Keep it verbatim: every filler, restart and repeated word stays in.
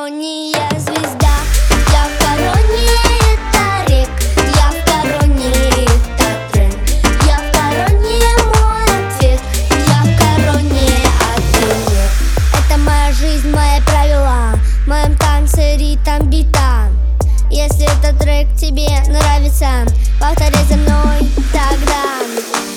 короне я звезда, я в короне это рек, я в короне это тренд, я в короне мой ответ, я в короне, а ты нет. Это моя жизнь, мои правила, в моем танце ритм бита. Если этот трек тебе нравится, повторяй за мной тогда.